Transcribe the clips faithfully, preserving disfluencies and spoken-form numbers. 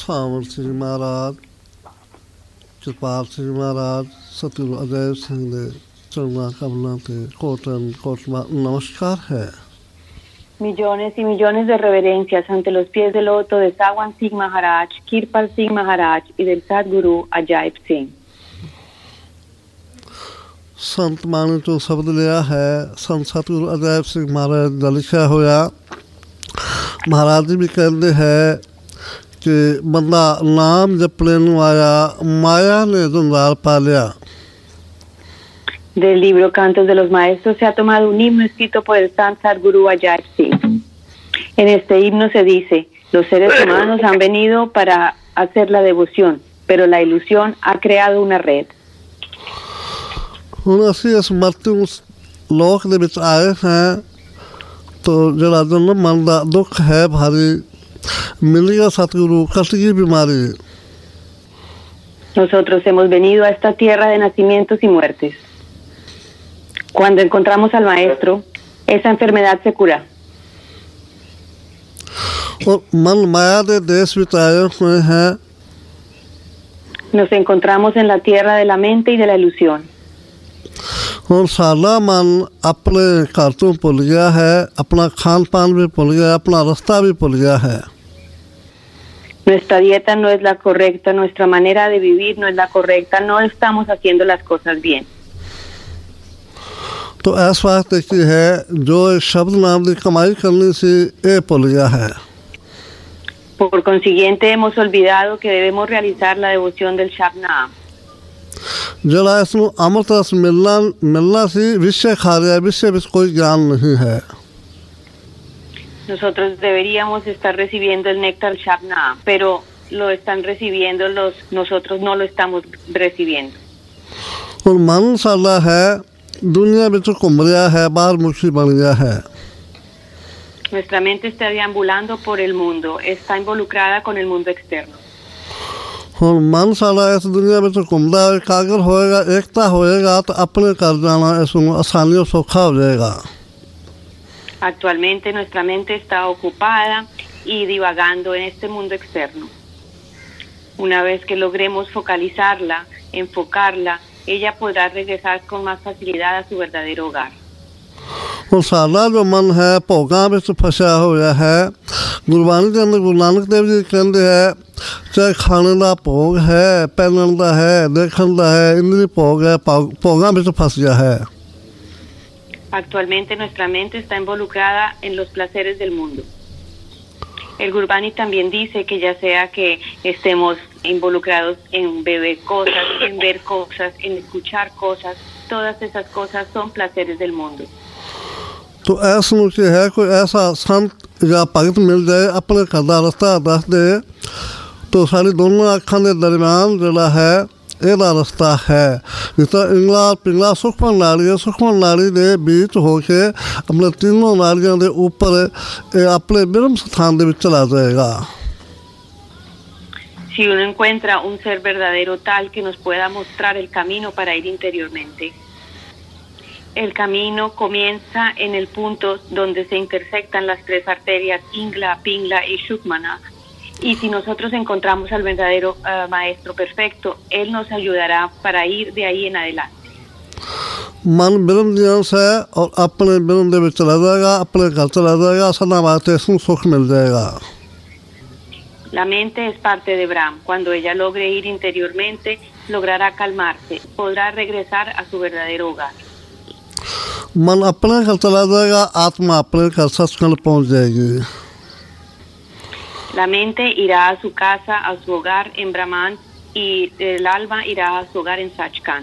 ਸਾਵਰ ਸਿੰਘ ਮਹਾਰਾਜ, ਕਿਰਪਾਲ ਸਿੰਘ ਮਹਾਰਾਜ, ਸਤਿਗੁਰੂ ਅਜੈ ਸਿੰਘ ਦੇ ਚਰਨਾਂ ਕਮਲਾਂ ਤੇ ਕੋਟਨ ਕੋਟਮਾ ਨਮਸਕਾਰ ਹੈ। Millones y millones de reverencias ante los pies del loto de Sawan Singh Maharaj, Kirpal Singh Maharaj y del Sadguru Ajaib Singh. ਸੰਤ ਮਾਣੇ ਤੋਂ ਸ਼ਬਦ ਲਿਆ ਹੈ। ਸੰਤ ਸਤਿਗੁਰੂ ਅਜਾਇਬ ਸਿੰਘ ਮਹਾਰਾਜ ਦਾ ਲਿਖਿਆ ਹੋਇਆ। ਮਹਾਰਾਜ ਜੀ ਵੀ ਕਹਿੰਦੇ ਹੈ ਕਿ ਬੰਦਾ ਨਾਮ ਜਪਣੇ ਨੂੰ ਆਇਆ, ਮਾਇਆ ਨੇ ਜੰਜਾਲ ਪਾ ਲਿਆ। Del libro Cantos de los Maestros se ha tomado un himno escrito por el Sant Sadguru Ajaib Singh. En este himno se dice: los seres humanos han venido para hacer la devoción, pero la ilusión ha creado una red. ਹੁਣ ਅਸੀਂ ਇਸ ਮਰਤੂ ਲੋਕ ਦੇ ਵਿੱਚ ਆਏ ਹਾਂ ਤਾਂ ਜਿਹੜਾ ਜਨਮ ਮਨ ਦਾ ਦੁੱਖ ਹੈ ਭਾਰੀ, ਮਿਲ ਗਿਆ ਸਤਿਗੁਰੂ, ਕੱਟ ਗਈ ਬਿਮਾਰੀ। Nosotros hemos venido a esta tierra de nacimientos y muertes. Cuando encontramos al Maestro, esa enfermedad se cura. और मन माया के देश में आए हुए हैं। Nos encontramos en la tierra de la mente y de la ilusión. और सारा मन अपने घर तो भुल गया है, अपना खान पान भी भुल गया, अपना रास्ता भी भुल गया है। Nuestra dieta no es la correcta, nuestra manera de vivir no es la correcta, no estamos haciendo las cosas bien. तो ऐसा बात की है जो शब्द नाम की कमाई करनी सी ये भूल गया है। Por consiguiente hemos olvidado que debemos realizar la devoción del Shabnam. जरा इसमें अमृत रस मिलना मिलना सी विषय खा रहा है, विषय में कोई ज्ञान नहीं है। Nosotros deberíamos estar recibiendo el néctar Shabnam, pero lo están recibiendo los, nosotros no lo estamos recibiendo. और मन साला है दुनिया में तो घूम रहा है, बाहर मुखी बन गया है। Nuestra mente está deambulando por el mundo, está involucrada con el mundo externo. और मन साला इस दुनिया में तो घूमता है, एकाग्र होएगा, एकता होएगा तो अपने कर जाना इसमें आसानी और सौखा हो जाएगा। Actualmente nuestra mente está ocupada y divagando en este mundo externo. Una vez que logremos focalizarla, enfocarla, ella podrá regresar con más facilidad a su verdadero hogar. और सारा जो मन है भोगां में फंसा हुआ है। गुरबाणी के अंदर गुरु नानक देव जी कहते हैं चाहे खाने का भोग है, पहनने का है, देखने का है, इंद्री भोग है, भोगां में फंस गया है। Actualmente nuestra mente está involucrada en los placeres del mundo. El Gurbani también dice que ya sea que estemos involucrados en beber cosas, en ver cosas, en escuchar cosas, todas esas cosas son placeres del mundo. तो ऐसा मुझे है कोई ऐसा संत या भगत मिल जाए अपने घर का रास्ता दस दे तो सारी दोनों अखां के दरम्यान जड़ा है ਇਹਦਾ ਰਸਤਾ ਹੈ। ਜਿਸ ਤਰ੍ਹਾਂ ਇੰਗਲਾ ਪਿੰਗਲਾ ਸੁਖਮਨ ਨਾਲੀ, ਸੁਖਮਨ ਨਾਲੀ ਦੇ ਵਿੱਚ ਹੋ ਕੇ ਆਪਣੇ ਤਿੰਨੋਂ ਨਾਲੀਆਂ ਦੇ ਉੱਪਰ ਇਹ ਆਪਣੇ ਬ੍ਰਹਮ ਸਥਾਨ ਦੇ ਵਿੱਚ ਚਲਾ ਜਾਏਗਾ। Si uno encuentra un ser verdadero tal que nos pueda mostrar el camino para ir interiormente, el camino comienza en el punto donde se intersectan las tres arterias Ingla, Pingla y Shukmana. Y si nosotros encontramos al verdadero uh, maestro perfecto, él nos ayudará para ir de ahí en adelante. मन ब्रह्म जियांश है और अपने ब्रह्म दे विच चला जाएगा, अपने घर चला जाएगा, सदा वास्ते इसमें सुख मिल जाएगा। La mente es parte de Brahm. Cuando ella logre ir interiormente, logrará calmarse, podrá regresar a su verdadero hogar. मन अपने घर चला जाएगा, आत्मा अपने घर सचखंड पहुंच जाएगी। La mente irá a su casa, a su hogar en Brahman, y el alma irá a su hogar en Sachkhand.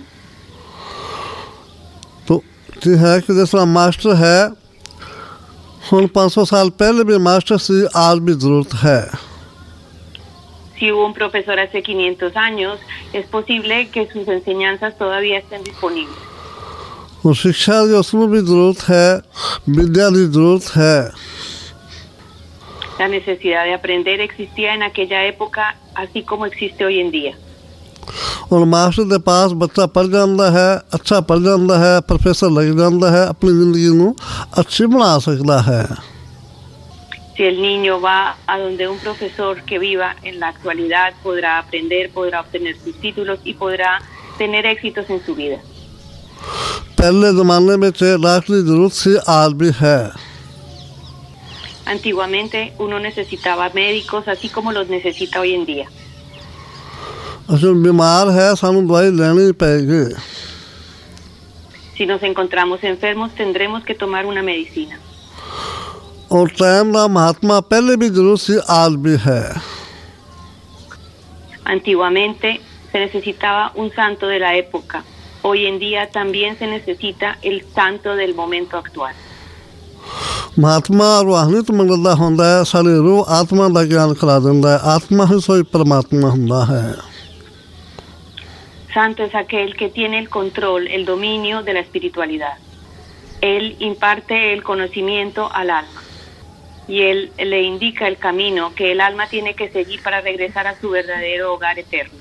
तो ये है कि जैसा मास्टर है, उन पाँच सौ साल पहले भी मास्टर से आज भी जरूरत है। Si hubo un profesor hace quinientos años, es posible que sus enseñanzas todavía estén disponibles. और शिक्षा की उसमें भी जरूरत है, विद्या की जरूरत है। La necesidad de aprender existía en aquella época, así como existe hoy en día. और मास्टर के पास बच्चा पढ़ जाता है, अच्छा पढ़ जाता है, प्रोफेसर लग जाता है, अपनी जिंदगी को अच्छी बना सकता है। Si el niño va a donde un profesor que viva en la actualidad, podrá aprender, podrá obtener sus títulos y podrá tener éxitos en su vida. पहले ज़माने में चाहे डॉक्टर की ज़रूरत थी, आज भी है। Antiguamente uno necesitaba médicos así como los necesita hoy en día. असल बीमार है सानू दवाई लेनी पड़ेगी। Si nos encontramos enfermos, tendremos que tomar una medicina. और टाइम का महात्मा पहले भी जरूर थी, आज भी है। Antiguamente se necesitaba un santo de la época. Hoy en día también se necesita el santo del momento actual. महात्मा रूहानियत मंगल दा हुंदा है, साडी रूह आत्मा दा ज्ञान करा दिंदा है, आत्मा ही सोई परमात्मा हुंदा है। Santo es aquel que tiene el control, el dominio de la espiritualidad. Él imparte el conocimiento al alma y él le indica el camino que el alma tiene que seguir para regresar a su verdadero hogar eterno.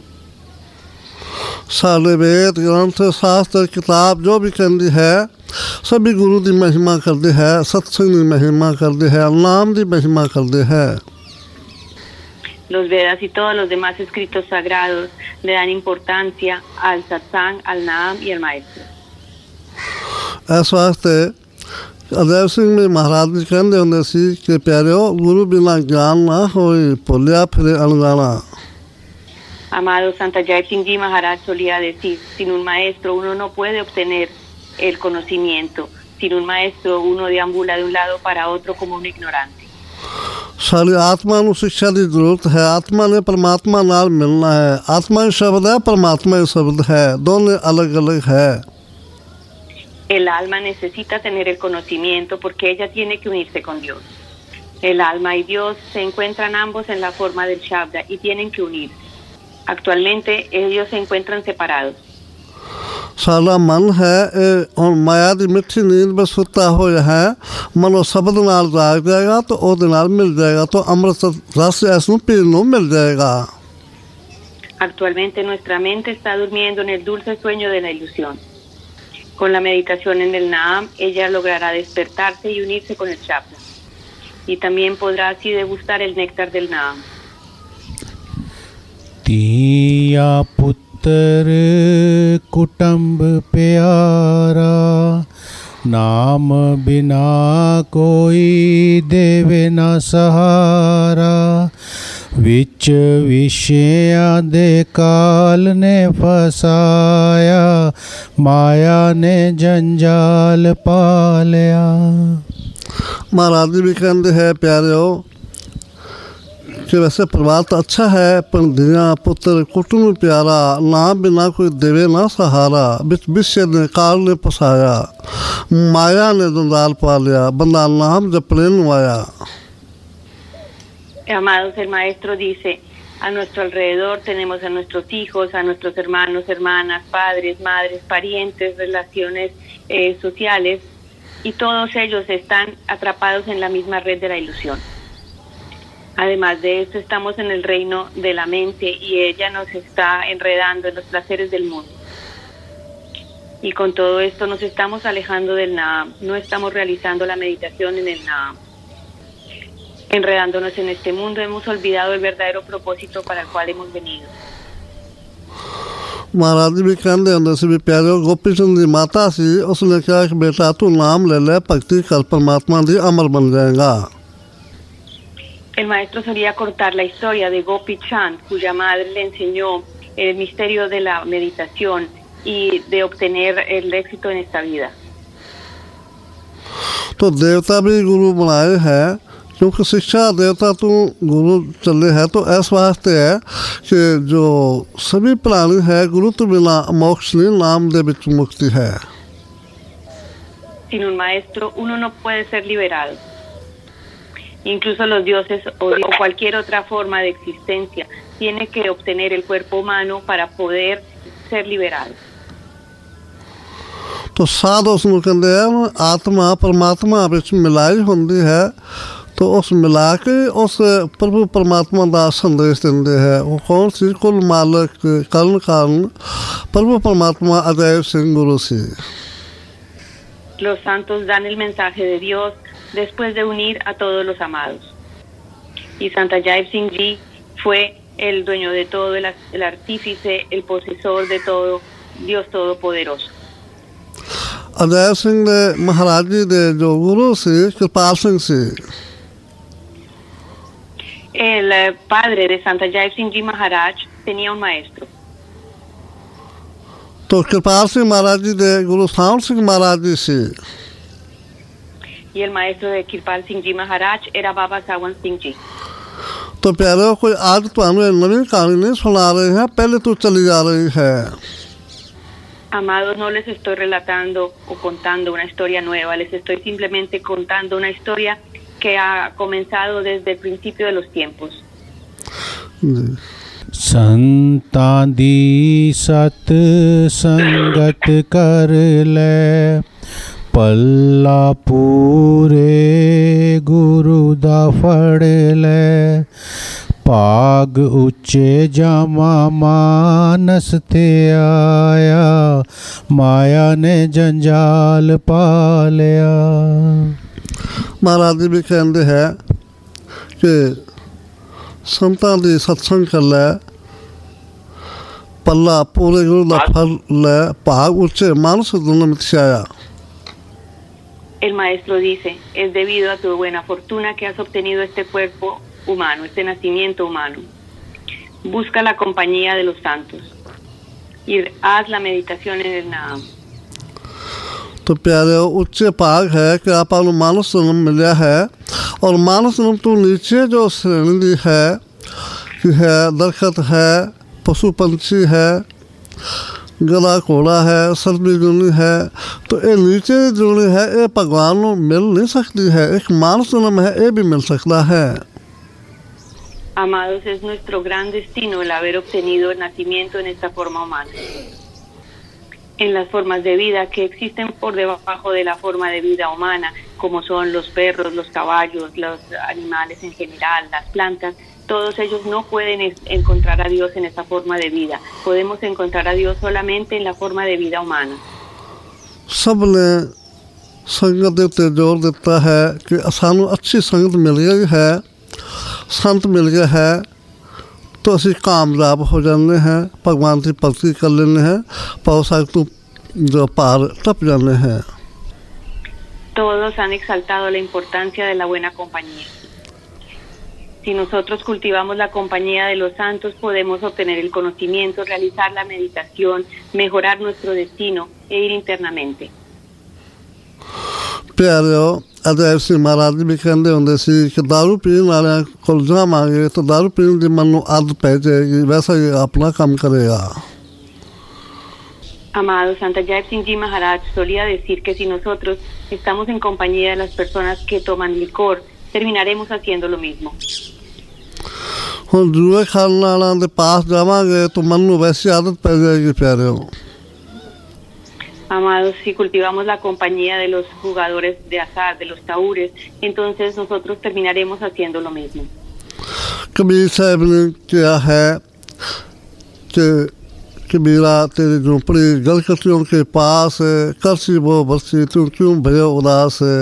सारे वेद ग्रंथ शास्त्र किताब जो भी कहती है सभी गुरु की महिमा करती है, सत्संग की महिमा करती है, नाम की महिमा करती है। Los Vedas y todos los demás escritos sagrados le dan importancia al satsang, al naam y al maestro. इस वास्ते अजय सिंह में महाराज जी कहते होंगे सी कि प्यारे गुरु बिना ज्ञान ना होई, भुलिया फिरे अनजाना। Amado Santa Jai Singh Ji Maharaj solía decir, sin un maestro uno no puede obtener el conocimiento. Sin un maestro uno deambula de un lado para otro como un ignorante. सारी आत्मा ਨੂੰ शिक्षा की जरूरत है, आत्मा ने परमात्मा नाल मिलना है, आत्मा ही शब्द है, परमात्मा ही शब्द है, दोनों अलग अलग है। El alma necesita tener el conocimiento porque ella tiene que unirse con Dios. El alma y Dios se encuentran ambos en la forma del Shabda y tienen que unirse. Actualmente ellos se encuentran separados. सारा मन है और माया की मिठी नींद में सुता हुआ है, मनो शब्द नाल जाग जाएगा तो ओदे नाल मिल जाएगा, तो अमृत रस ऐसू पीने मिल जाएगा। Actualmente nuestra mente está durmiendo en el dulce sueño de la ilusión. Con la meditación en el Naam, ella logrará despertarse y unirse con el Shabda. Y también podrá así degustar el néctar del Naam. तिया पुत्र कुटुंब प्यारा, नाम बिना कोई देवे न सहारा। विच विषया दे काल ने फसाया, माया ने जंजाल पालिया। महाराज जी भी कहते हैं प्यारे कि वैसे परिवार तो अच्छा है, पर दिया पुत्र कुटुंब प्यारा, नाम बिना कोई देवे ना सहारा। बिच विषय ने काल ने फसाया, माया ने जंजाल पा लिया, बंदा नाम जपने नवाया। Amados, el maestro dice, a nuestro alrededor tenemos a nuestros hijos, a nuestros hermanos, hermanas, padres, madres, parientes, relaciones eh, sociales, y todos ellos están atrapados en la misma red de la ilusión. Además de esto, estamos en el reino de la mente y ella nos está enredando en los placeres del mundo. Y con todo esto nos estamos alejando del Naam, no estamos realizando la meditación en el Naam. Enredándonos en este mundo, hemos olvidado el verdadero propósito para el cual hemos venido. महाराज जी भी कहते होंगे सी भी प्यारे गोपी चंद की माता सी, उसने कहा कि बेटा तू नाम ले ले, भक्ति कर, परमात्मा दी अमर बन जाएगा। El maestro solía contar la historia de Gopi Chand, cuya madre le enseñó el misterio de la meditación y de obtener el éxito en esta vida. तो देवता भी गुरु बनाए हैं, क्योंकि शिक्षा देवता तू गुरु चले है, तो इस वास्ते है कि जो सभी प्राणी है गुरु तो बिना मोक्ष नहीं, नाम दे विच मुक्ति है। Sin un maestro uno no puede ser liberado. Incluso los dioses o cualquier otra forma de existencia tiene que obtener el cuerpo humano para poder ser liberado. तो साध उसमें कहते हैं आत्मा परमात्मा विच मिलाई होंदी है, तो उस मिला के उस प्रभु परमात्मा का संदेश देंगे है। वो कौन सी? कुल मालक कर्ण कारण प्रभु परमात्मा अजय सिंह गुरु सी। Los santos dan el mensaje de Dios después de unir a todos los amados. Y Santa Jai Singh Ji fue el dueño de todo, el, el artífice, el posesor de todo, Dios Todopoderoso. Ajay सिंह ने महाराज जी ने जो गुरु से कृपाल सिंह से El eh, padre de Santa Jai Singh Ji Maharaj tenía un maestro. तो कृपाल सिंह महाराज जी ने गुरु सावन सिंह महाराज जी से Y el maestro de Kirpal Singh Ji Maharaj era Baba Sawan Singh Ji. तो प्यारे कोई आज तो हमें नवीन कहानी नहीं सुना रहे हैं, पहले तो चली जा रही है. Amados, no les estoy relatando o contando una historia nueva, les estoy simplemente contando una historia que ha comenzado desde el principio de los tiempos. संतां दी सत संगत कर ले, पल्ला पूरे गुरु दा फड़ ले, भाग उच्चे जामा मानस ते आया, माया ने जंजाल पा लिया. महाराज जी भी कहते हैं कि संतां दी सत्संग कर ले, पल्ला पूरे गुरु दा फड़ ले, भाग उच्चे मानस दुनिया ते आया. El maestro dice, es debido a tu buena fortuna que has obtenido este cuerpo humano, este nacimiento humano. Busca la compañía de los santos y haz la meditación en el Naam. तो प्यारे उच्चे भाग है कि आप मानस जन्म मिला है, और मानस जन्म तो नीचे जो श्रेणी है कि है दरखत है, पशु पंछी है, गला घोड़ा है, सर्दी जूनी है, तो ये नीचे जूनी है, ये भगवान को मिल नहीं सकती है. एक मानस जन्म है, ये भी मिल सकता है. Amados, es nuestro gran destino el haber obtenido el nacimiento en esta forma humana. En las formas de vida que existen por debajo de la forma de vida humana, como son los perros, los caballos, los animales en general, las plantas, todos ellos no pueden es- encontrar a Dios en esa forma de vida. Podemos encontrar a Dios solamente en la forma de vida humana. सब ने संगत ਦੇ ਉੱਤੇ जोर ਦਿੱਤਾ है कि ਸਾਨੂੰ अच्छी संगत मिल गई है, संत मिल गया है, तो ਅਸੀਂ कामयाब हो जाने हैं, भगवान की भक्ति कर लेने हैं, पावसाक तो जो पार टप जाने हैं. Todos han exaltado la importancia de la buena compañía. Si nosotros cultivamos la compañía de los santos, podemos obtener el conocimiento, realizar la meditación, mejorar nuestro destino e ir internamente. प्यारे अजय सिंह महाराज भी कहते होंगे सी कि दारू पीने वाले को जावांगे तो दारू पीने की मन आदत पै जाएगी, वैसा ही अपना काम करेगा. Amado, Santa Jai Singh Ji Maharaj solía decir que si nosotros estamos en compañía de las personas que toman licor, terminaremos haciendo lo mismo. हम जुए खाने वालों के पास जावांगे तो मन में वैसी आदत पै जाएगी. प्यारे Amados, si cultivamos la compañía de los jugadores de azar, de los taúres, entonces nosotros terminaremos haciendo lo mismo. Kabir साहब ने क्या है कि कबीरा तेरी झोंपड़ी गलकतियों के पास है, करसी वो बरसी तू क्यों भयो उदास है.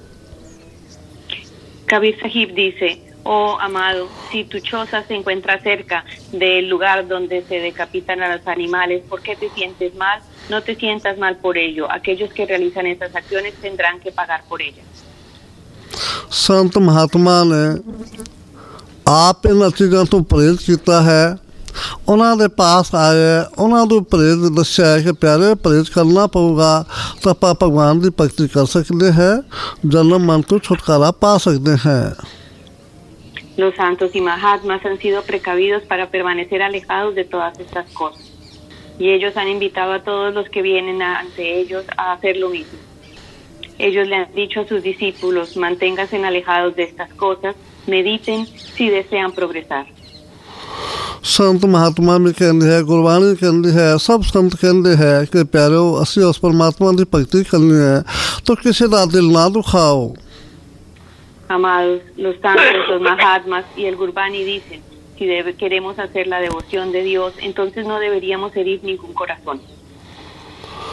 Kabir Sahib dice, oh amado, si tu choza se encuentra cerca del lugar donde se decapitan a los animales, ¿por qué te sientes mal? No te sientas mal por ello. Aquellos que realizan estas acciones tendrán que pagar por ellas. संत महात्मा ने आप इन चीज़ों तो प्रेरित किया है, उन्होंने दे पास आए, उन्होंने तो प्रेरित दस्या है कि प्यारे प्रेरित करना पड़ेगा तो आप भगवान की भक्ति कर सकते हैं, जन्म मन तो छुटकारा पा सकते हैं. Los santos y mahatmas han sido precavidos para permanecer alejados de todas estas cosas. Y ellos han invitado a todos los que vienen ante ellos a hacer lo mismo. Ellos le han dicho a sus discípulos, manténganse alejados de estas cosas, mediten si desean progresar. संत महात्मा भी कहते हैं, गुरबाणी कहती है, सब संत कहते हैं कि प्यारो असी उस परमात्मा की भक्ति करनी है तो किसी का दिल ना दुखाओ. Amados, los santos, los mahatmas y el Gurbani dicen, si debe, queremos hacer la devoción de Dios, entonces no deberíamos herir ningún corazón.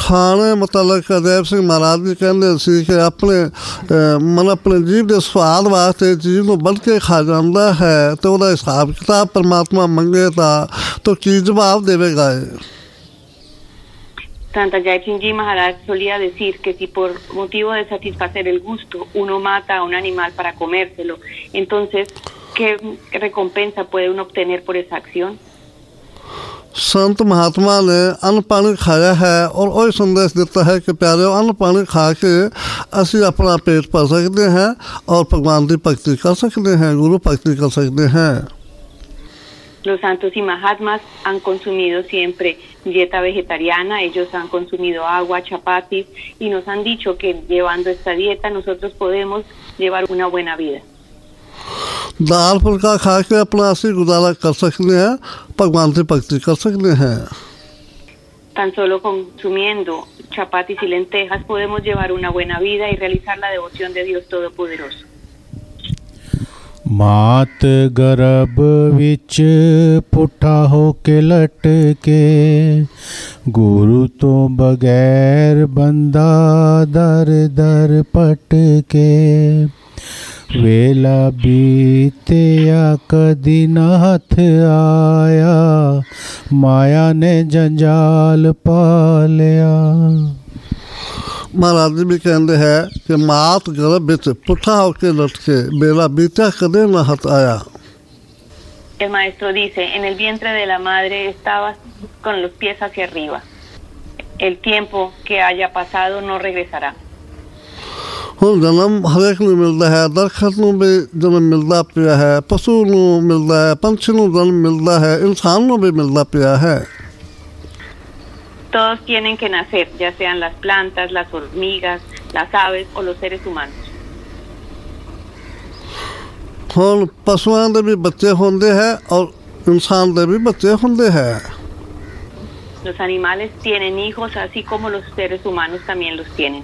ਖਾਣੇ ਮੁਤਲਕ ਅਦੈਬ ਸਿੰਘ ਮਹਾਰਾਜ ਜੀ ਕਹਿੰਦੇ ਸੀ ਕਿ ਆਪਣੇ ਮਨ ਆਪਣੇ ਜੀਵ ਦੇ ਸਵਾਦ ਵਾਸਤੇ ਜੀਵ ਨੂੰ ਵੱਢ ਕੇ ਖਾ ਜਾਂਦਾ ਹੈ ਤੇ ਉਹਦਾ ਹਿਸਾਬ ਕਿਤਾਬ ਪਰਮਾਤਮਾ ਮੰਗੇ ਤਾਂ ਤਾਂ ਕੀ ਜਵਾਬ ਦੇਵੇਗਾ ਇਹ? Santa Jai Singh Ji Maharaj solía decir que si por motivo de satisfacer el gusto uno mata a un animal para comérselo, entonces, ¿qué recompensa puede uno obtener por esa acción? संत महात्मा ने अन्न पानी खाया है और वही संदेश देता है कि प्यारे अन्न पानी खा के असी अपना पेट भर सकते हैं और भगवान की भक्ति कर सकते हैं, गुरु भक्ति कर सकते हैं। Los santos y mahatmas han consumido siempre dieta vegetariana, ellos han consumido agua, chapatis y nos han dicho que llevando esta dieta nosotros podemos llevar una buena vida. दाल फुल्का खा के अपना असी गुजारा कर सकते हैं, भगवान की भक्ति कर सकते हैं। Tan solo consumiendo chapatis y lentejas podemos llevar una buena vida y realizar la devoción de Dios Todopoderoso. ਮਾਤ ਗਰਭ ਵਿੱਚ ਪੁੱਠਾ ਹੋ ਕੇ ਲਟਕੇ, ਗੁਰੂ ਤੋਂ ਬਗੈਰ ਬੰਦਾ ਦਰ ਦਰ ਭਟਕੇ, ਵੇਲਾ ਬੀਤਿਆ ਕਦੀ ਨਾ ਹੱਥ ਆਇਆ, ਮਾਇਆ ਨੇ ਜੰਜਾਲ ਪਾ ਲਿਆ। महाराज जी भी कहते हैं कि मात गर्भ विच पुठा होके लटके, बेला बीता कदे न हथ आया। El maestro dice, en el vientre de la madre estabas con los pies hacia arriba. El tiempo que haya pasado no regresará. ਹੁਣ ਜਨਮ ਹਰੇਕ ਨੂੰ ਮਿਲਦਾ ਹੈ, ਦਰਖਤ ਨੂੰ ਵੀ ਜਨਮ ਮਿਲਦਾ ਪਿਆ ਹੈ, ਪਸ਼ੂ ਨੂੰ ਮਿਲਦਾ ਹੈ, ਪੰਛੀ ਨੂੰ ਜਨਮ ਮਿਲਦਾ ਹੈ, ਇਨਸਾਨ ਨੂੰ ਵੀ ਮਿਲਦਾ ਪਿਆ ਹੈ। Todos tienen que nacer, ya sean las plantas, las hormigas, las aves o los seres humanos. ਹੁਣ ਪਸ਼ੂਆਂ ਦੇ ਵੀ ਬੱਚੇ ਹੁੰਦੇ ਹੈ ਔਰ ਇਨਸਾਨ ਦੇ ਵੀ ਬੱਚੇ ਹੁੰਦੇ ਹੈ। Los animales tienen hijos, así como los seres humanos también los tienen.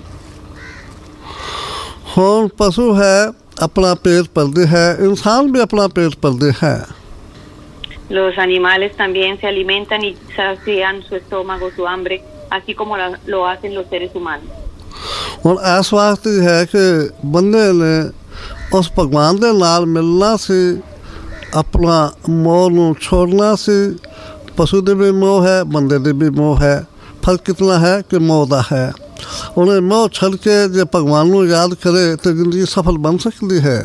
ਹੁਣ ਪਸ਼ੂ ਹੈ ਆਪਣਾ ਪੇਟ ਭਰਦੇ ਹੈ, ਇਨਸਾਨ ਵੀ ਆਪਣਾ ਪੇਟ ਭਰਦੇ ਹੈ। Los animales también se alimentan y sacian su estómago, su hambre, así como la, lo hacen los seres humanos. ਹੁਣ ਇਸ ਵਾਸਤੇ ਹੈ ਕਿ ਬੰਦੇ ਨੇ ਉਸ ਭਗਵਾਨ ਦੇ ਨਾਲ ਮਿਲਣਾ ਸੀ, ਆਪਣਾ ਮੋਹ ਨੂੰ ਛੋੜਨਾ ਸੀ। ਪਸ਼ੂ ਦੇ ਵੀ ਮੋਹ ਹੈ, ਬੰਦੇ ਦੇ ਵੀ ਮੋਹ ਹੈ, ਫਰਕ ਕਿਤਨਾ ਹੈ ਕਿ ਮੋਹ ਦਾ ਹੈ। ਉਹਨੇ ਮੋਹ ਛੱਡ ਕੇ ਜੇ ਭਗਵਾਨ ਨੂੰ ਯਾਦ ਕਰੇ ਤਾਂ ਜ਼ਿੰਦਗੀ ਸਫਲ ਬਣ ਸਕਦੀ ਹੈ।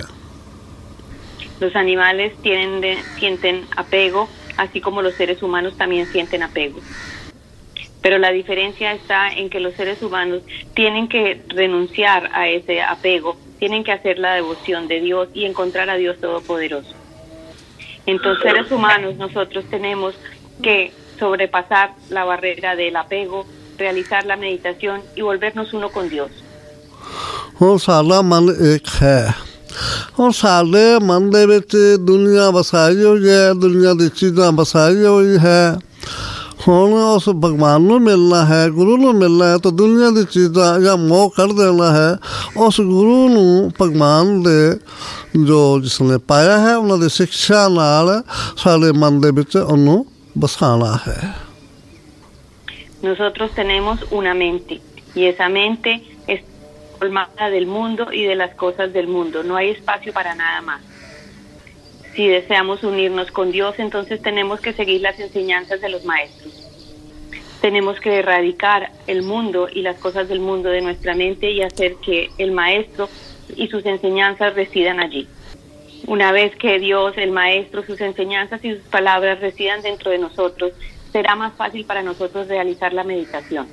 Los animales tienen de, sienten apego, así como los seres humanos también sienten apego. Pero la diferencia está en que los seres humanos tienen que renunciar a ese apego, tienen que hacer la devoción de Dios y encontrar a Dios Todopoderoso. Entonces, seres humanos, nosotros tenemos que sobrepasar la barrera del apego, realizar la meditación y volvernos uno con Dios. ਹੁਣ ਸਾਡਾ ਮਨ ਇੱਕ ਹੈ। ਹੁਣ ਸਾਡੇ ਮਨ ਦੇ ਵਿੱਚ ਦੁਨੀਆ ਵਸਾਈ ਹੋਈ ਹੈ, ਦੁਨੀਆ ਦੀ ਚੀਜ਼ਾਂ ਵਸਾਈ ਹੋਈ ਹੈ। ਹੁਣ ਉਸ ਭਗਵਾਨ ਨੂੰ ਮਿਲਣਾ ਹੈ, ਗੁਰੂ ਨੂੰ ਮਿਲਣਾ ਹੈ ਤਾਂ ਦੁਨੀਆ ਦੀ ਚੀਜ਼ਾਂ ਜਾਂ ਮੋਹ ਕੱਢ ਦੇਣਾ ਹੈ। ਉਸ ਗੁਰੂ ਨੂੰ ਭਗਵਾਨ ਦੇ ਜੋ ਜਿਸਨੇ ਪਾਇਆ ਹੈ ਉਹਨਾਂ ਦੀ ਸਿੱਖਿਆ ਨਾਲ ਸਾਡੇ ਮਨ ਦੇ ਵਿੱਚ ਉਹਨੂੰ ਵਸਾਉਣਾ ਹੈ। Nosotros tenemos una mente y esa mente es colmada del mundo y de las cosas del mundo. No hay espacio para nada más. Si deseamos unirnos con Dios, entonces tenemos que seguir las enseñanzas de los maestros. Tenemos que erradicar el mundo y las cosas del mundo de nuestra mente y hacer que el maestro y sus enseñanzas residan allí. Una vez que Dios, el maestro, sus enseñanzas y sus palabras residan dentro de nosotros, será más fácil para nosotros realizar la meditación.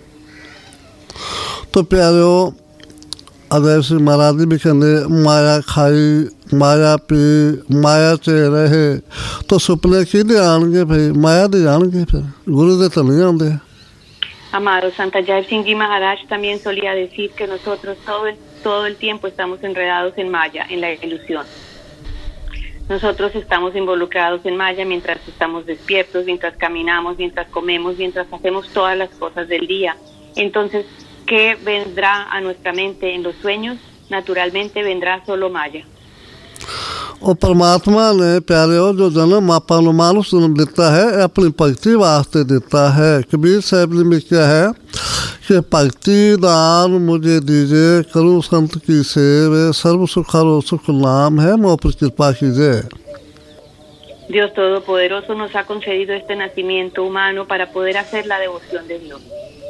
तो प्यारो अदैब सिंह महाराज जी भी कहते माया खाई माया पी माया च रहे तो सुपने कि आएंगे भाई माया दे आएंगे फिर गुरु दे तो नहीं आते। Amado Santa Jai Singh Ji Maharaj también solía decir que nosotros todo el, todo el tiempo estamos enredados en Maya, en la ilusión. Nosotros estamos involucrados en Maya mientras estamos despiertos, mientras caminamos, mientras comemos, mientras hacemos todas las cosas del día. Entonces, ¿qué vendrá a nuestra mente en los sueños? Naturalmente vendrá solo Maya. और परमात्मा ने प्यारे हो जो जन्म आपा नु मानुष जन्म देता है अपनी भक्ति वास्ते देता है। कबीर साहब ने भी क्या है कि भक्ति दान मुझे दीजिए, करूँ संत की सेवा, सर्व सुखारो सुख नाम है, मोह पर कृपा कीजिए। Dios Todopoderoso nos ha concedido este nacimiento humano para poder hacer la devoción de Dios.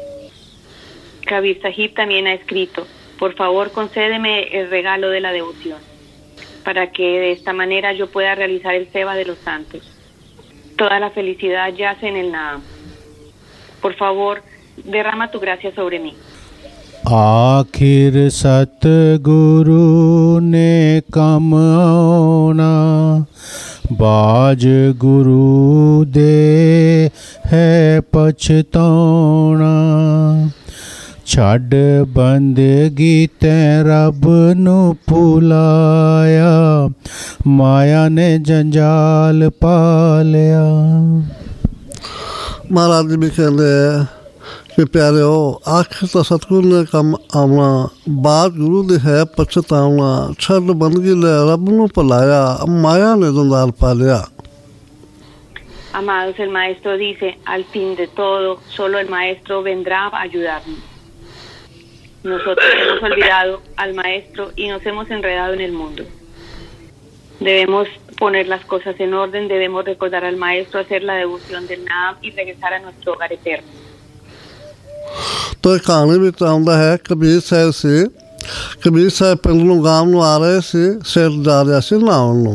Kabir Sahib también ha escrito: por favor, concédeme el regalo de la devoción, para que de esta manera yo pueda realizar el seva de los santos. Toda la felicidad yace en el Naam. Por favor, derrama tu gracia sobre mí. आखिर सतगुरु ने कम आना, बाज गुरु दे है पछताना। छड़ बंदगी ते रब नू भुलाया, माया ने जंजाल पा लिया। महाराज जी भी कहते हैं कि प्यारे हो आखिर तो सतगुरु ने कम आना, बात गुरु दे है पछतावना। छड़ बंदगी ले रब नू भुलाया, माया ने जंजाल पा लिया। Amados, el maestro dice: al fin de todo, solo el maestro vendrá a ayudarnos. Nosotros hemos olvidado al maestro y nos hemos enredado en el mundo. Debemos poner las cosas en orden, debemos recordar al maestro, hacer la devoción del Naam y regresar a nuestro hogar eterno. तो एक कहानी भी आंदा है कबीर साहब से। कबीर साहब पिंड नूं गांव नूं आ रहे सी, सिर जा रहा सी नहाउण नूं।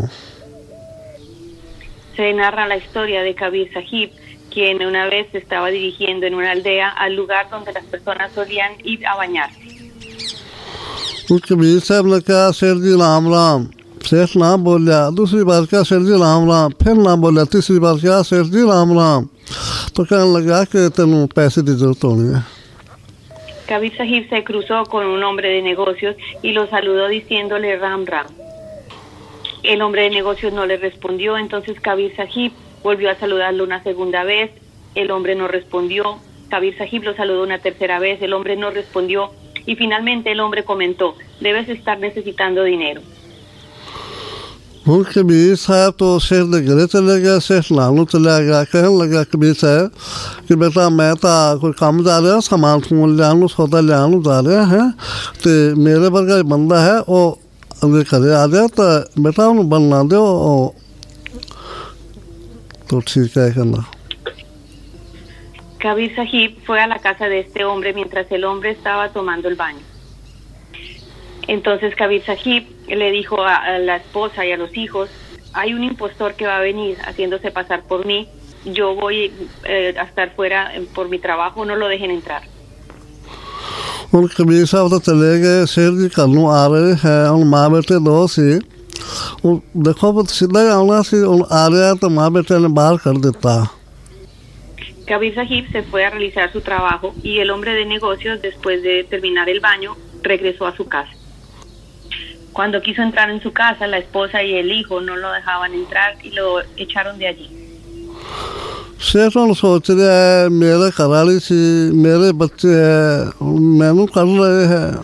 Se narra la historia de Kabir Sahib, quien una vez se estaba dirigiendo en una aldea al lugar donde las personas solían ir a bañarse. तो कबीर साहब ने कहा शेर जी राम राम। शेर ना बोलिया, दूसरी बार क्या शेर जी राम राम, फिर ना बोलिया, तीसरी बार क्या शेर जी राम राम। तो कहने लगा कि तेनू पैसे की जरूरत होनी है। Kabir Sahib se cruzó con un hombre de negocios y lo saludó diciéndole Ram Ram. El hombre de negocios no le respondió, entonces Kabir Sahib volvió a saludarlo una segunda vez, el hombre no respondió. Kabir Sahib lo saludó una tercera vez, el hombre no respondió y finalmente el hombre comentó: debes estar necesitando dinero. हूँ कबीर साहब तो शेर दे घरे चले गया, शेर नानू चला गया। कहने लगा कबीर साहब कि बेटा मैं तो कोई काम जा रहा, सामान समून लिया, सौदा लिया जा रहा है, तो मेरे वर्गा बंदा है वो अगर घरे आ जाए तो बेटा उन्हें बनना दो। तो ठीक है कहना। Kabir Sahib fue a la casa de este hombre mientras el hombre estaba tomando el baño. Entonces Kabir Sahib le dijo a, a la esposa y a los hijos: hay un impostor que va a venir haciéndose pasar por mí, yo voy eh, a estar fuera por mi trabajo, no lo dejen entrar. उन कबीर साहब तो चले गए, शेर जी घर नूं आ रहे हैं। उन माँ बेटे दो सी, देखो सीधा ही आना सी, आ रहा तो माँ बेटे ने बाहर कर देता। Kabir Sahib se fue a realizar su trabajo y el hombre de negocios, después de terminar el baño, regresó a su casa. Cuando quiso entrar en su casa, la esposa y el hijo no lo dejaban entrar y lo echaron de allí. शेर सोच रहा है मेरे घरवाली सी, मेरे बच्चे हैं, मैनू कर रहे हैं।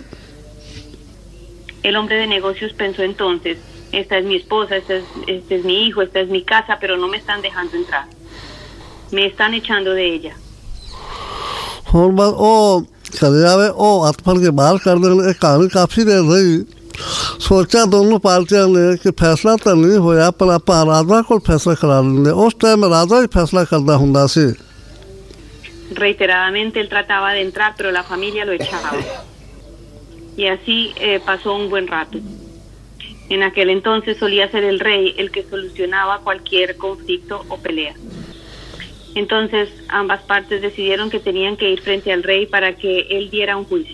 El hombre de negocios pensó entonces: esta es mi esposa, esta es, este es mi hijo, esta es mi casa, pero no me están dejando entrar. Me están echando de ella. और बस ओ चले जावे, ओ हाथ फड़ के बाहर कर देने। कहानी काफी देर रही। सोचा दोनों पार्टियां ने कि फैसला तो नहीं होया, पर आप राजा को फैसला करा लेंगे। उस टाइम राजा ही फैसला करता हुंदा सी। Reiteradamente él trataba de entrar, pero la familia lo echaba. Y así eh, pasó un buen rato. En aquel entonces solía ser el rey el que solucionaba cualquier conflicto o pelea. Entonces ambas partes decidieron que tenían que ir frente al rey para que él diera un juicio.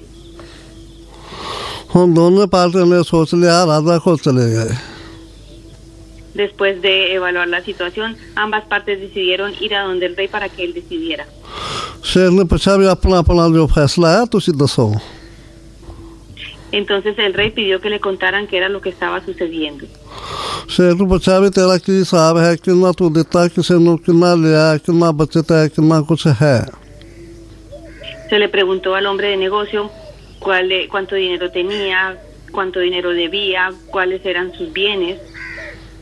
हम दोनों पार्टियों ने सोच लिया, राजा को चले गए। Después de evaluar la situación, ambas partes decidieron ir a donde el rey para que él decidiera. शेर ने पूछा भी अपना अपना जो फैसला है तुसी दसो। Entonces el rey pidió que le contaran qué era lo que estaba sucediendo. शेर ने पूछा भी तेरा की हिसाब है, कितना तू देता, किसी ने कितना लिया, कितना बचता है, कितना कुछ है। Se le preguntó al hombre de negocio cuál, cuánto dinero tenía, cuánto dinero debía, cuáles eran sus bienes.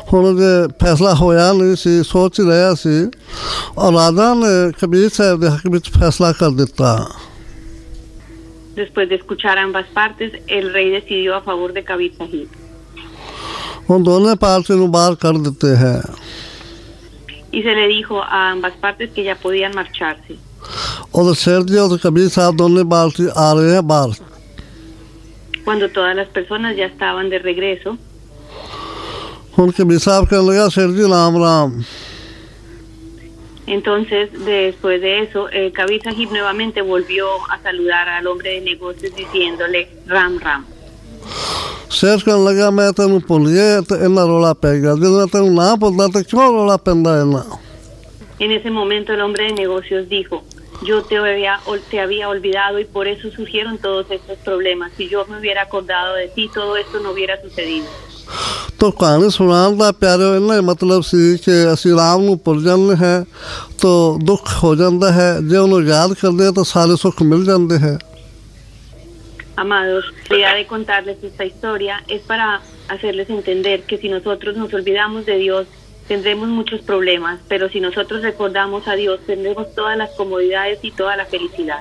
ਹੁਣ ਜੇ ਫੈਸਲਾ ਹੋਇਆ ਨਹੀਂ ਸੀ, ਸੋਚ ਰਿਹਾ ਸੀ, ਔਰ ਰਾਜਾ ਨੇ ਕਬੀਰ ਸਾਹਿਬ ਦੇ ਹੱਕ ਵਿੱਚ ਫੈਸਲਾ ਕਰ ਦਿੱਤਾ। Después de escuchar ambas partes, el rey decidió a favor de Kabir Sahib. ਹੁਣ ਦੋਨੇ ਪਾਰਟੀ ਨੂੰ ਬਾਹਰ ਕੱਢ ਦਿੱਤੇ ਹੈ। Y se le dijo a ambas partes que ya podían marcharse. और शेर जी और कबीर साहब दोनों बाल्टी आ रहे हैं बाहर। Cuando todas las personas ya estaban de regreso, उन कबीर साहब कहने लगा शेर जी राम Ram. entonces después de eso, eh, Kabir Sahib nuevamente volvió a saludar al hombre de negocios diciéndole Ram Ram. शेर कहने लगा मैं तेन भुल गया तो इन्ना रोला पै गया, जब मैं तेन ना भुलता तो क्यों रोला पैंदा इन्ना। En ese momento el hombre de negocios dijo, yo te había, te había olvidado y por eso surgieron todos estos problemas. Si yo me hubiera acordado de ti, todo esto no hubiera sucedido. तो कहानी सुनाने का प्यारे इन्ना मतलब सी कि असी राम नूं भुल जाते हैं तो दुख हो जाता है, जो उन्हें याद करते हैं तो सारे सुख मिल जाते हैं। Amados, la idea de contarles esta historia es para hacerles entender que si nosotros nos olvidamos de Dios, tendremos muchos problemas, pero si nosotros recordamos a Dios, tendremos todas las comodidades y toda la felicidad.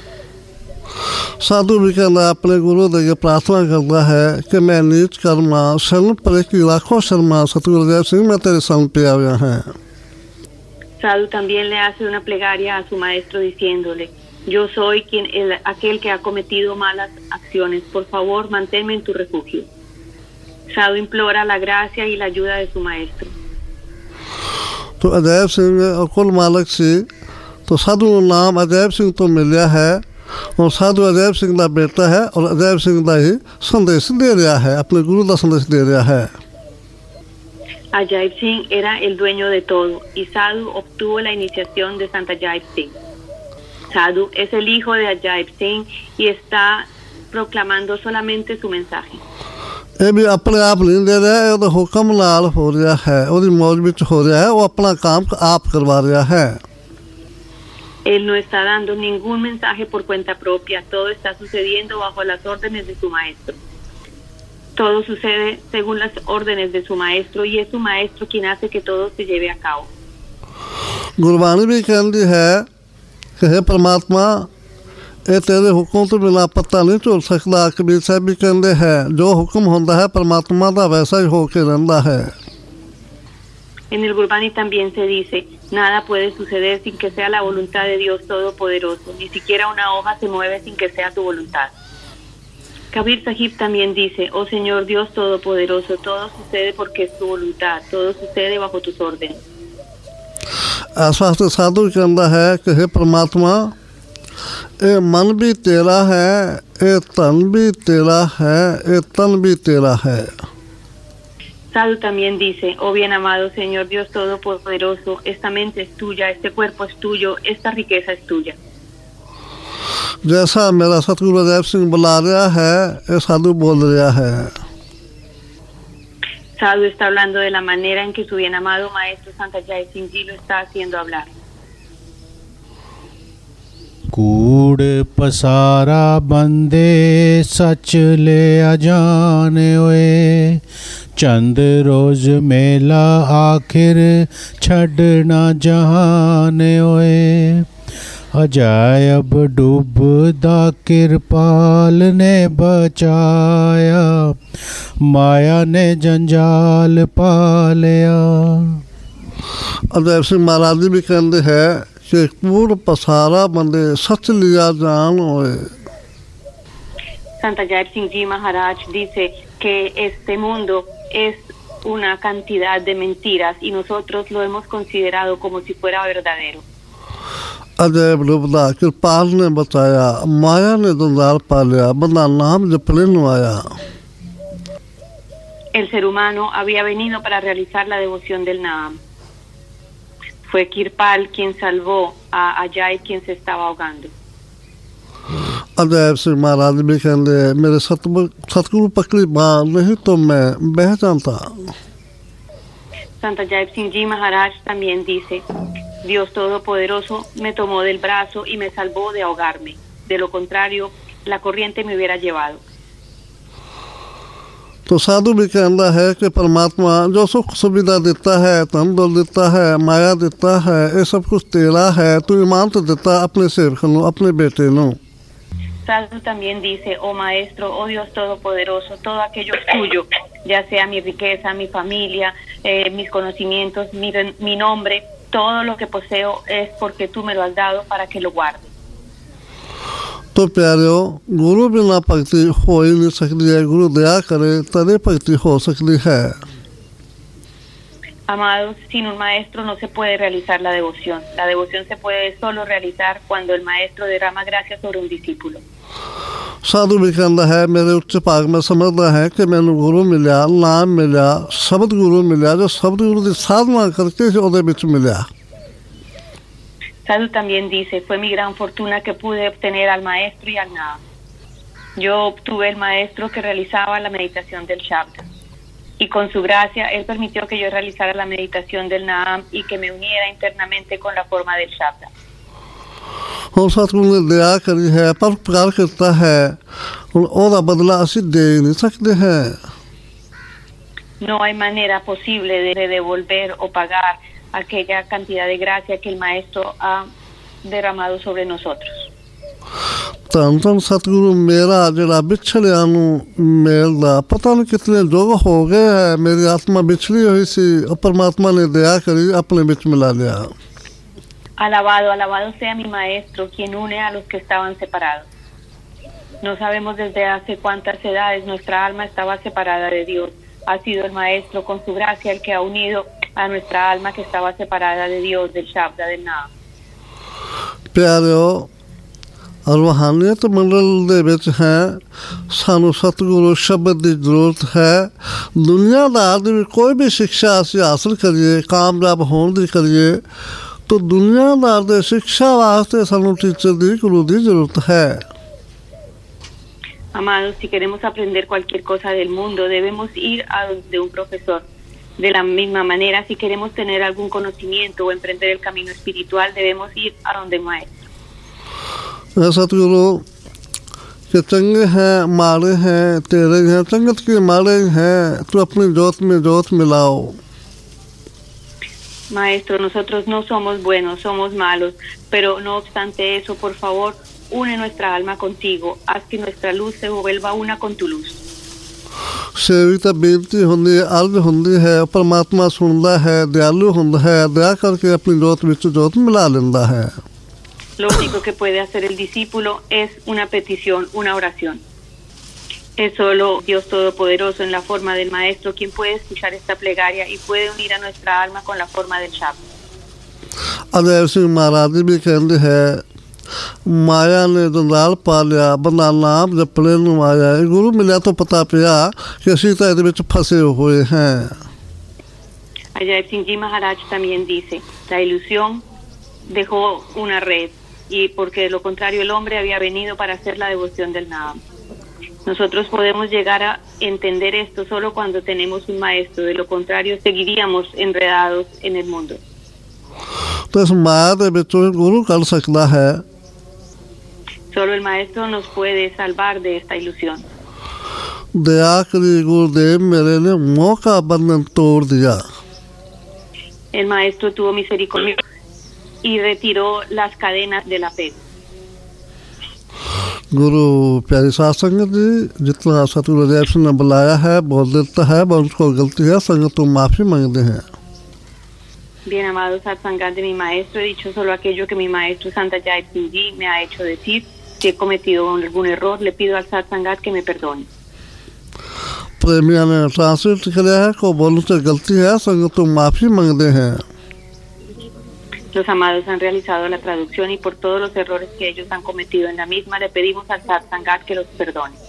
साधु भी कहना अपने गुरु देके प्रार्थना करता है कि मैं नीच कर्मा शरण परे की लाखों शर्मा सतगुरुदेव सिंह मैं तेरे संग पे आया है। Sadhu también le hace una plegaria a su maestro diciéndole, yo soy quien el, aquel que ha cometido malas acciones, por favor manténme en tu refugio. Sadhu implora la gracia y la ayuda de su maestro. तो अजैब सिंह और कुल मालिक सी तो साधु का नाम अजैब सिंह तो मिलिया है और साधु अजैब सिंह का बेटा है और अजैब सिंह का ही संदेश दे रहा है, अपने गुरु का संदेश दे रहा है। Ajaib Singh era el dueño de todo y Sadhu obtuvo la iniciación de Santa Ajaib Singh. Sadhu es el hijo de Ajaib Singh y está proclamando solamente su mensaje. ये भी अपने आप नहीं दे रहा है, तो हुक्म नाल हो रहा है, और मौज विच हो रहा है, वो अपना काम आप करवा रहा है। Él no está dando ningún mensaje por cuenta propia, todo está sucediendo bajo las órdenes de su maestro. Todo sucede según las órdenes de su maestro y es su maestro quien hace que todo se lleve a cabo. Gurbani भी कहती है कि हे परमात्मा ये तेरे हुक्म तो बिना पता नहीं चल सकता। कबीर साहब भी कहते हैं जो हुक्म होता है परमात्मा का वैसा ही होके रहता है। En el Gurbani también se dice, nada puede suceder sin que sea la voluntad de Dios Todopoderoso, ni siquiera una hoja se mueve sin que sea tu voluntad. Kabir Sahib también dice, oh Señor Dios Todopoderoso, todo sucede porque es tu voluntad, todo sucede bajo tus órdenes. ऐसा तो साधु कहता है कि हे परमात्मा ये मन भी तेरा है, ये तन भी तेरा है, ये तन भी तेरा है। Sadhu también dice, oh bien amado Señor Dios Todopoderoso, esta mente es tuya, este cuerpo es tuyo, esta riqueza es tuya. जैसा मेरा सतगुरु अजैब सिंह बुला रहा है ये साधु बोल रहा है। Sadhu está hablando de la manera en que su bien amado maestro Santa Ajaib Singh Ji lo está haciendo hablar. कूड़ पसारा बंदे सच ले अजाने ओए, चंद रोज मेला आखिर छड़ना जहाने ओए। अजायब डूबदा किरपाल ने बचाया, माया ने जंजाल पालिया। अजैब सिंह महाराज जी भी कहते हैं कि कूड़ पसारा बंदे सच लिया जान ओए। Santa Ajaib Singh Ji Maharaj dice que este mundo es una cantidad de mentiras y nosotros lo hemos considerado como si fuera verdadero. Ajaib डूबदा किरपाल ने बचाया, माया ने जंजाल पालिया, बंदा नाम जपने नु आया। El ser humano había venido para realizar la devoción del Naam. Fue Kirpal quien salvó a Ajaib quien se estaba ahogando. Ajaib सिंह महाराज भी कहते मेरे सतगुरु पकड़ी बाँ नहीं तो मैं बह जाता। Santa Ajaib Singh Ji Maharaj también dice, Dios Todopoderoso me tomó del brazo y me salvó de ahogarme. De lo contrario, la corriente me hubiera llevado. तो साधु भी कहता है कि परमात्मा जो सुख सुविधा देता है, धन दौलत देता है, माया देता है, ये सब कुछ तेरा है, तू ईमान तो देता अपने सेवक नो, अपने बेटे नो। Sadhu también dice, oh Maestro, oh Dios Todopoderoso, todo aquello es tuyo, ya sea mi riqueza, mi familia, eh, mis conocimientos, mi, mi nombre, todo lo que poseo es porque tú me lo has dado para que lo guarde. तो प्यारियों, गुरु बिना भक्ति हो ही नहीं सकती है, गुरु दया करे तभी भक्ति हो सकती है। Amados, sin un maestro no se puede realizar la devoción. La devoción se puede solo realizar cuando el maestro derrama gracia sobre un discípulo. साधु भी कहता है, मेरे उच्च भाग में समझता है कि मैंने गुरु मिला, नाम मिला, शब्द गुरु मिला, जो शब्द गुरु की साधना करके ਉਹਦੇ ਵਿੱਚ ਮਿਲਿਆ। Sadhu también dice, fue mi gran fortuna que pude obtener al maestro y al Naam. Yo obtuve el maestro que realizaba la meditación del Shabda. Y con su gracia, él permitió que yo realizara la meditación del Naam y que me uniera internamente con la forma del Shabda. ਹੁਣ ਸਤਿਗੁਰੂ ਨੇ ਦਇਆ ਕਰੀ ਹੈ, ਪਰ ਉਪਕਾਰ ਕੀਤਾ ਹੈ, ਹੁਣ ਉਹਦਾ ਬਦਲਾ ਅਸੀਂ ਦੇ ਨਹੀਂ ਸਕਦੇ ਹਾਂ। No hay manera posible de devolver o pagar aquella cantidad de gracia que el maestro ha derramado sobre nosotros. ਧੰਨ ਧੰਨ ਸਤਿਗੁਰੂ ਮੇਰਾ ਜਿਹੜਾ ਵਿਛੜਿਆਂ ਨੂੰ ਮਿਲਦਾ ਪਤਾ ਨਹੀਂ ਕਿਤਨੇ ਯੁੱਗ ਹੋ ਗਏ ਹੈ, ਮੇਰੀ ਆਤਮਾ ਵਿਛੜੀ ਹੋਈ ਸੀ, ਉਹ ਪਰਮਾਤਮਾ ਨੇ ਦਇਆ ਕਰੀ ਆਪਣੇ ਵਿੱਚ ਮਿਲਾ ਲਿਆ। Alabado, alabado sea mi maestro, quien une a los que estaban separados. No sabemos desde hace cuántas edades nuestra alma estaba separada de Dios. Ha sido el maestro con su gracia el que ha unido a nuestra alma que estaba separada de Dios, del Shabda, del Naam. प्यारियों, रूहानियत मंडल ਦੇ ਵਿੱਚ ਹੈ, ਸਾਨੂੰ ਸਤਿਗੁਰੂ ਸ਼ਬਦ ਦੀ ਜ਼ਰੂਰਤ ਹੈ। ਦੁਨੀਆਦਾਰ ਦੀ ਕੋਈ ਵੀ ਸਿੱਖਿਆ ਅਸੀਂ ਹਾਸਲ ਕਰੀਏ, ਕਾਮਯਾਬ ਹੋਣ ਦੀ ਕਰੀਏ, तो दुनियादार de शिक्षा वास्ते ਸਾਨੂੰ टीचर ਦੀ गुरु ਦੀ ਜ਼ਰੂਰਤ है। Amados, si queremos aprender cualquier cosa del mundo, debemos ir a donde un profesor. De la misma manera, si queremos tener algún conocimiento o emprender el camino espiritual, debemos ir a donde un maestro. सतगुरु कि चंगे हैं, माड़े हैं, तेरे हैं, चंगत के माड़े हैं, तो अपनी जोत में जोत मिलाओ। Maestro, nosotros no somos buenos, somos malos, pero no obstante eso, por favor, une nuestra alma contigo, haz que nuestra luz se vuelva una con tu luz. सेवी तो बेनती होंदी है, अर्ज होंदी है, परमात्मा सुनता है, दयालु होंदा है, दया करके अपनी जोत विच जोत मिला लेंदा है। Lo único que puede hacer el discípulo es una petición, una oración. Es solo Dios Todopoderoso en la forma del Maestro quien puede escuchar esta plegaria y puede unir a nuestra alma con la forma del Shabda. Ajay सिंह महाराज भी कहते हैं, माया ने जंजाल पा लिया, बंदा नाम जपने नूं आया, गुरु मिला तो पता पिया कि असीं तां इहदे विच फसे हुए हैं। Ajay Singh Ji Maharaj también dice, la ilusión dejó una red y porque de lo contrario el hombre había venido para hacer la devoción del Naam. Nosotros podemos llegar a entender esto solo cuando tenemos un maestro, de lo contrario seguiríamos enredados en el mundo. तो इस माया दे विचों गुरु कर सकता है। Solo el maestro nos puede salvar de esta ilusión. दया करी गुरुदेव मेरे ने मोह का बंधन तोड़ दिया। El maestro tuvo misericordia y retiró las cadenas del apego. गुरु प्यारी साध संगत जी, जितना सतगुरु अजय सिंह ने बुलाया है, बोल देता है, बस उसको गलती है, संगत तो माफी मांगते हैं। Bien, amados Satsangat de mi maestro, he dicho solo aquello que mi maestro Santa Jai Singh Ji me ha hecho decir. Si he cometido algún error, le pido al Satsangat que me perdone. प्रेमिया ने ट्रांसलेट किया है, को बोलने से गलती है, संगत तो माफी मांगते हैं। Los amados han realizado la traducción y por todos los errores que ellos han cometido en la misma le pedimos al Satsangat que los perdone.